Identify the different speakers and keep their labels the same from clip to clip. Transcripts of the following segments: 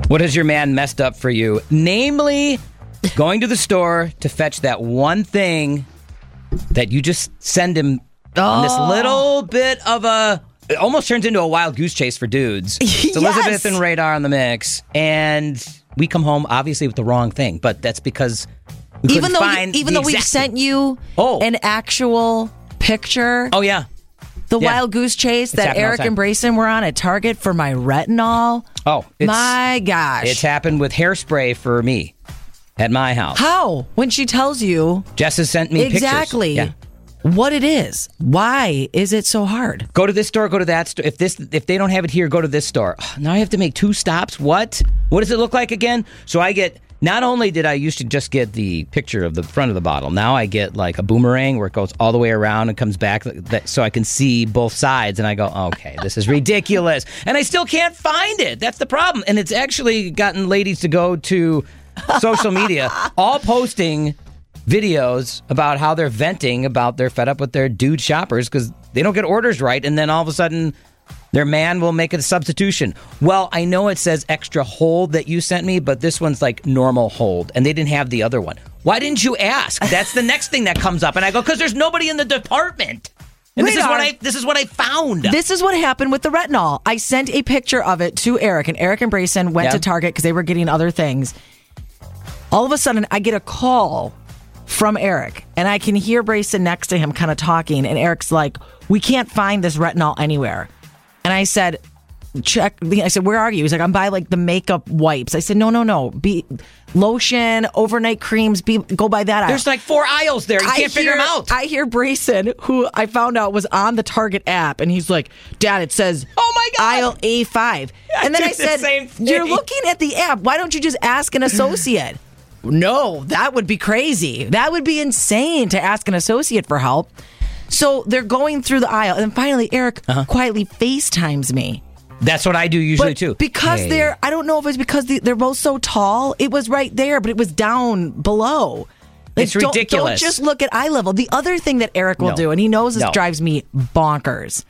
Speaker 1: What has your man messed up for you? Namely, going to the store to fetch that one thing that you just send him on this little bit of a... It almost turns into a wild goose chase for dudes. It's Elizabeth and Radar on the mix. And we come home, obviously, with the wrong thing. But that's because we couldn't find
Speaker 2: even though we've sent you an actual picture.
Speaker 1: Oh, yeah.
Speaker 2: The wild goose chase that Eric and Brayson were on at Target for my retinol.
Speaker 1: Oh,
Speaker 2: my gosh.
Speaker 1: It's happened with hairspray for me at my house.
Speaker 2: How? When she tells you.
Speaker 1: Jess has sent me
Speaker 2: exactly
Speaker 1: pictures.
Speaker 2: What it is. Why is it so hard?
Speaker 1: Go to this store, go to that store. If they don't have it here, go to this store. Now I have to make 2 stops? What does it look like again? So I get... Not only did I used to just get the picture of the front of the bottle, now I get like a boomerang where it goes all the way around and comes back so I can see both sides. And I go, okay, this is ridiculous. And I still can't find it. That's the problem. And it's actually gotten ladies to go to social media, all posting videos about how they're venting about they're fed up with their dude shoppers because they don't get orders right. And then all of a sudden... their man will make a substitution. Well, I know it says extra hold that you sent me, but this one's like normal hold, and they didn't have the other one. Why didn't you ask? That's the next thing that comes up, and I go, because there's nobody in the department. And this is what I found.
Speaker 2: This is what happened with the retinol. I sent a picture of it to Eric, and Eric and Brayson went to Target because they were getting other things. All of a sudden, I get a call from Eric, and I can hear Brayson next to him kind of talking, and Eric's like, we can't find this retinol anywhere. And I said, check. I said, where are you? He's like, I'm by like the makeup wipes. I said, no. Lotion, overnight creams, go by that aisle.
Speaker 1: There's like 4 aisles there. You can't figure them out.
Speaker 2: I hear Brayson, who I found out was on the Target app, and he's like, Dad, it says aisle A5. And then I said, you're looking at the app. Why don't you just ask an associate? No, that would be crazy. That would be insane to ask an associate for help. So they're going through the aisle, and finally Eric quietly FaceTimes me.
Speaker 1: That's what I do usually too.
Speaker 2: Because I don't know if it's because they're both so tall. It was right there, but it was down below. Like,
Speaker 1: it's ridiculous.
Speaker 2: Don't just look at eye level. The other thing that Eric will do, and he knows this drives me bonkers.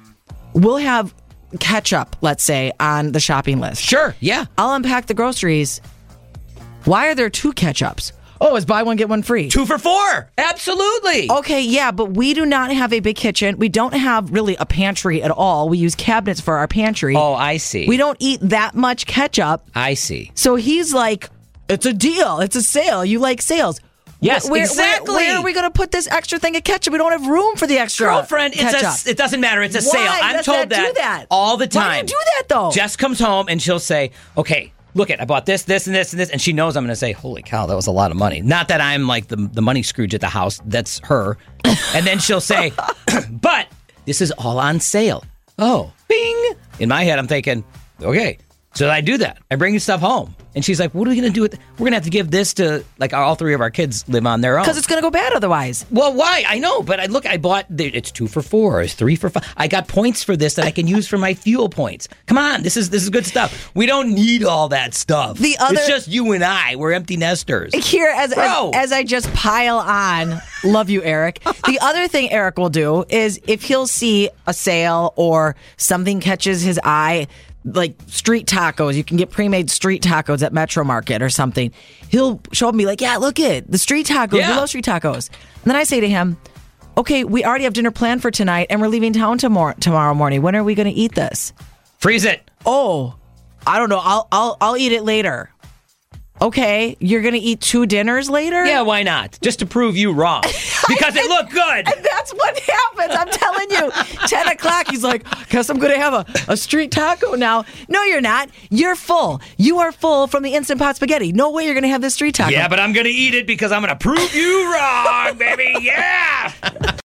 Speaker 2: We'll have ketchup, let's say, on the shopping list.
Speaker 1: Sure, yeah.
Speaker 2: I'll unpack the groceries. Why are there 2 ketchups? Oh, it's buy one, get one free.
Speaker 1: 2 for $4. Absolutely.
Speaker 2: Okay, yeah, but we do not have a big kitchen. We don't have really a pantry at all. We use cabinets for our pantry.
Speaker 1: Oh, I see.
Speaker 2: We don't eat that much ketchup.
Speaker 1: I see.
Speaker 2: So he's like, it's a deal. It's a sale. You like sales.
Speaker 1: Yes, exactly.
Speaker 2: Where are we going to put this extra thing of ketchup? We don't have room for the extra
Speaker 1: Girlfriend,
Speaker 2: ketchup.
Speaker 1: it doesn't matter. It's a sale. I'm told
Speaker 2: do that
Speaker 1: all the time.
Speaker 2: Why do you do that, though?
Speaker 1: Jess comes home, and she'll say, okay, look I bought this, and this, and this, and she knows I'm going to say, holy cow, that was a lot of money. Not that I'm like the money Scrooge at the house. That's her. And then she'll say, but this is all on sale. Oh, bing. In my head, I'm thinking, okay. So I do that. I bring you stuff home. And she's like, what are we going to do with it? We're going to have to give this to, like, all 3 of our kids live on their own.
Speaker 2: Because it's going to go bad otherwise.
Speaker 1: Well, why? I know, but I bought, it's 2 for $4, it's 3 for $5. I got points for this that I can use for my fuel points. Come on, this is good stuff. We don't need all that stuff. It's just you and I. We're empty nesters.
Speaker 2: Here, as I just pile on, love you, Eric. The other thing Eric will do is if he'll see a sale or something catches his eye, like street tacos. You can get pre-made street tacos at Metro Market or something. He'll show up and be like, yeah, look it, the street tacos. Yeah. We love street tacos. And then I say to him, okay, we already have dinner planned for tonight and we're leaving town tomorrow morning. When are we going to eat this?
Speaker 1: Freeze it.
Speaker 2: Oh, I don't know. I'll eat it later. Okay, you're going to eat 2 dinners later?
Speaker 1: Yeah, why not? Just to prove you wrong. Because it looked good.
Speaker 2: And that's what happens. I'm telling you. 10 o'clock, he's like, guess I'm going to have a street taco now. No, you're not. You're full. You are full from the Instant Pot spaghetti. No way you're going to have this street taco.
Speaker 1: Yeah, but I'm going to eat it because I'm going to prove you wrong, baby. Yeah.